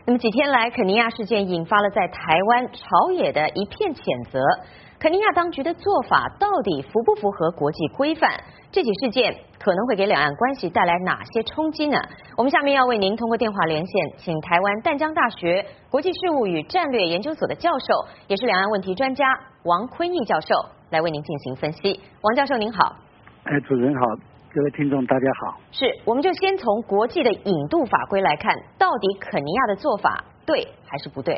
那么几天来，肯尼亚事件引发了在台湾朝野的一片谴责。肯尼亚当局的做法到底符不符合国际规范？这起事件可能会给两岸关系带来哪些冲击呢？我们下面要为您通过电话连线，请台湾淡江大学国际事务与战略研究所的教授，也是两岸问题专家王坤义教授来为您进行分析。王教授您好。 主持人好，各位听众大家好。 是，我们就先从国际的引渡法规来看，到底肯尼亚的做法对还是不对？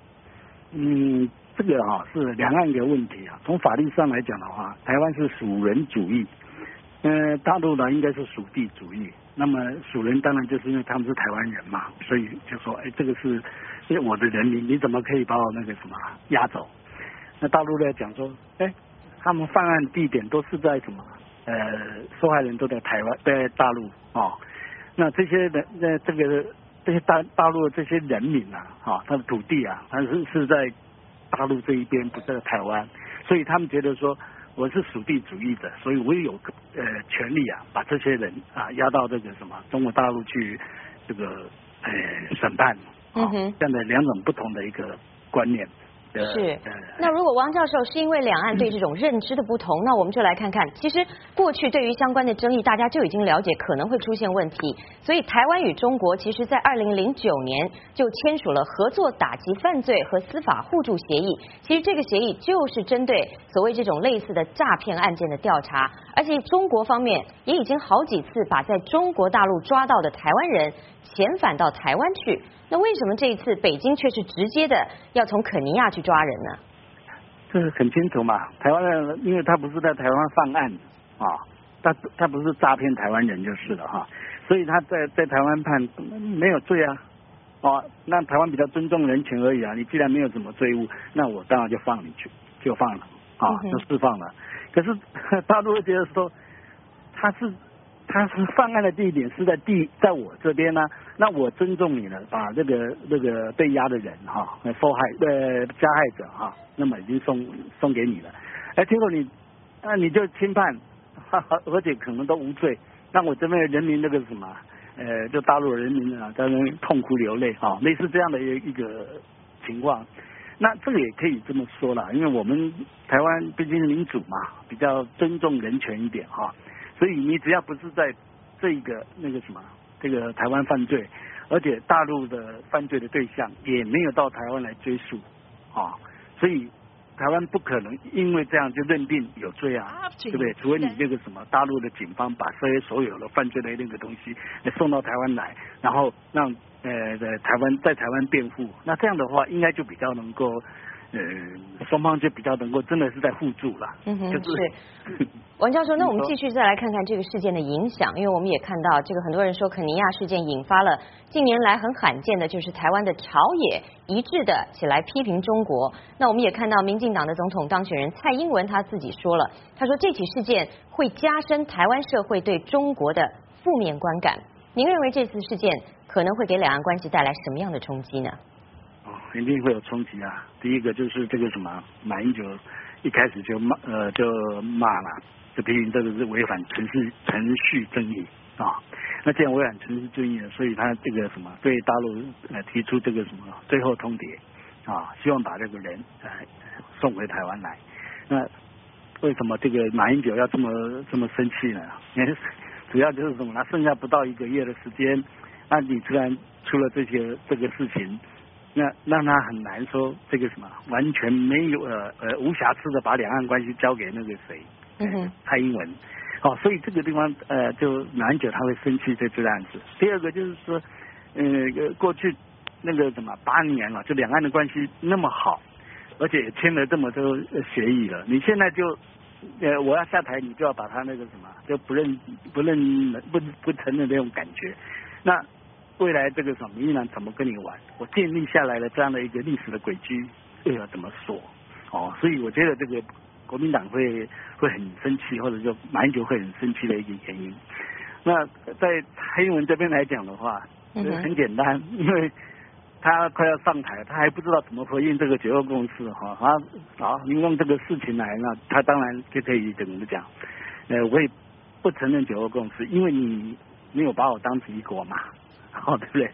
这个是两岸一个问题啊。从法律上来讲的话，台湾是属人主义，大陆呢应该是属地主义。那么属人当然就是因为他们是台湾人嘛，所以就说，这个是我的人民，你怎么可以把我那个什么押走？那大陆在讲说，他们犯案地点都是在什么？受害人都在台湾，在大陆哦。那这些人，这些大陆的这些人民啊，他的土地啊，他是在大陆这一边，不在台湾，所以他们觉得说我是属地主义者，所以我也有权利啊，把这些人啊押到这个什么中国大陆去这个审判这样的两种不同的一个观念。 是，那如果王教授是因为两岸对这种认知的不同，那我们就来看看，其实过去对于相关的争议，大家就已经了解可能会出现问题，所以台湾与中国其实在2009年就签署了合作打击犯罪和司法互助协议，其实这个协议就是针对所谓这种类似的诈骗案件的调查，而且中国方面也已经好几次把在中国大陆抓到的台湾人遣返到台湾去。那为什么这一次北京却是直接的要从肯尼亚去抓人呢？ 这是很清楚嘛，台湾人因为他不是在台湾犯案啊，他不是诈骗台湾人就是了哈，所以他在台湾判没有罪啊，那台湾比较尊重人权而已啊，你既然没有什么罪物，那我当然就放你去，就放了就释放了。可是大陆会觉得说他是犯案的地点是在我这边呢，那我尊重你了，把那个被押的人受害加害者那么已经送给你了，结果你就轻判，而且可能都无罪，那我这边的人民那个什么就大陆人民在那边痛哭流泪类似这样的一个情况。那这个也可以这么说了，因为我们台湾毕竟是民主嘛，比较尊重人权一点所以你只要不是在这个这个台湾犯罪，而且大陆的犯罪的对象也没有到台湾来追诉所以台湾不可能因为这样就认定有罪对不对？除非你这个大陆的警方把所有的犯罪的那个东西送到台湾来，然后让在台湾辩护，那这样的话应该就比较能够双方就比较能够真的是在互助了。 是。王教授，那我们继续再来看看这个事件的影响，因为我们也看到这个很多人说肯尼亚事件引发了近年来很罕见的就是台湾的朝野一致的起来批评中国。那我们也看到民进党的总统当选人蔡英文他自己说了，他说这起事件会加深台湾社会对中国的负面观感。您认为这次事件可能会给两岸关系带来什么样的冲击呢？ 一定会有冲击啊！第一个就是这个马英九一开始就骂了，就批评这个是违反程序正义那既然违反程序正义了，所以他这个对大陆提出这个最后通牒希望把这个人送回台湾来。那为什么这个马英九要这么生气呢？主要就是他剩下不到1个月的时间，那你突然出了这个事情，那让他很难说这个完全没有无瑕疵的把两岸关系交给那个谁蔡英文所以这个地方就马英九他会生气在这样子。第二个就是说过去那个8年了，就两岸的关系那么好，而且也签了这么多协议了，你现在就我要下台，你就要把他那个就不承认那种感觉，那未来这个民进党怎么跟你玩？我建立下来了这样的一个历史的轨迹，又要怎么说所以我觉得这个国民党会很生气，或者说马英九会很生气的一个原因。那在蔡英文这边来讲的话，很简单，因为他快要上台，他还不知道怎么回应这个9·2共识你用这个事情来，那他当然就可以怎么讲我也不承认9·2共识，因为你没有把我当成一国嘛对不对？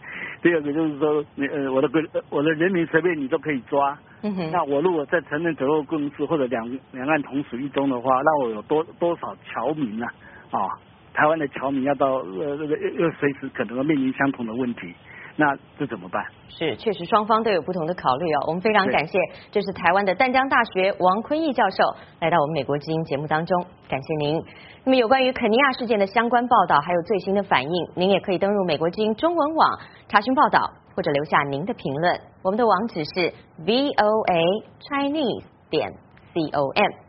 第二个就是说，我的人民随便你都可以抓。那我如果再承认九二共识或者两岸同属一中的话，那我有多少侨民啊？台湾的侨民要到又随时可能面临相同的问题，那这怎么办？是， 确实双方都有不同的考虑哦。我们非常感谢，这是台湾的淡江大学王坤义教授来到我们美国之音节目当中，感谢您。那么有关于肯尼亚事件的相关报道还有最新的反应，您也可以登入美国之音中文网查询报道，或者留下您的评论。我们的网址是 VOA Chinese.com。